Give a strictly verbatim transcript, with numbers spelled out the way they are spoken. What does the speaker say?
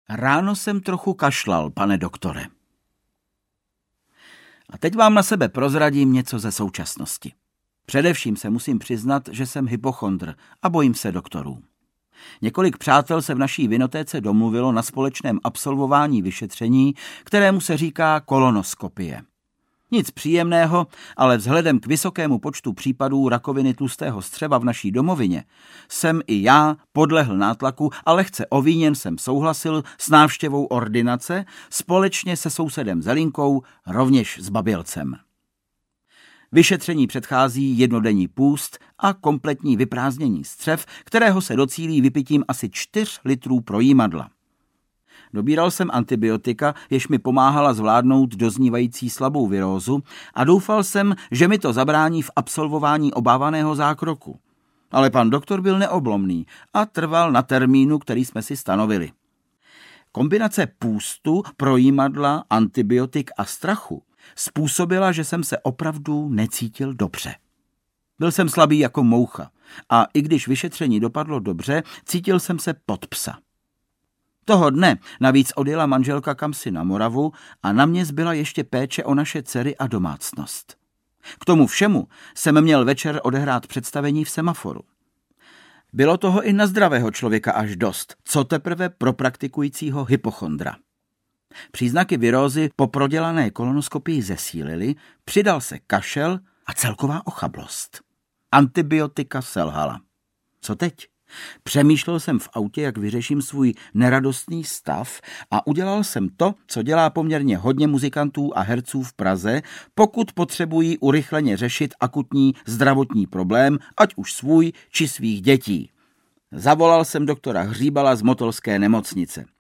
Ráno jsem trochu kašlal, pane doktore. A teď vám na sebe prozradím něco ze současnosti. Především se musím přiznat, že jsem hypochondr a bojím se doktorů. Několik přátel se v naší vinotéce domluvilo na společném absolvování vyšetření, kterému se říká kolonoskopie. Nic příjemného, ale vzhledem k vysokému počtu případů rakoviny tlustého střeva v naší domovině jsem i já podlehl nátlaku a lehce ovíněn jsem souhlasil s návštěvou ordinace společně se sousedem Zelinkou, rovněž s Babělcem. Vyšetření předchází jednodenní půst a kompletní vyprázdnění střev, kterého se docílí vypitím asi čtyř litrů projímadla. Dobíral jsem antibiotika, jež mi pomáhala zvládnout doznívající slabou virózu a doufal jsem, že mi to zabrání v absolvování obávaného zákroku. Ale pan doktor byl neoblomný a trval na termínu, který jsme si stanovili. Kombinace půstu, projímadla, antibiotik a strachu způsobila, že jsem se opravdu necítil dobře. Byl jsem slabý jako moucha a i když vyšetření dopadlo dobře, cítil jsem se pod psa. Toho dne navíc odjela manželka kamsi na Moravu a na mě zbyla ještě péče o naše dcery a domácnost. K tomu všemu jsem měl večer odehrát představení v Semaforu. Bylo toho i na zdravého člověka až dost, co teprve pro praktikujícího hypochondra. Příznaky virózy po prodělané kolonoskopii zesílily, přidal se kašel a celková ochablost. Antibiotika selhala. Co teď? Přemýšlel jsem v autě, jak vyřeším svůj neradostný stav a udělal jsem to, co dělá poměrně hodně muzikantů a herců v Praze, pokud potřebují urychleně řešit akutní zdravotní problém, ať už svůj či svých dětí. Zavolal jsem doktora Hříbala z Motolské nemocnice.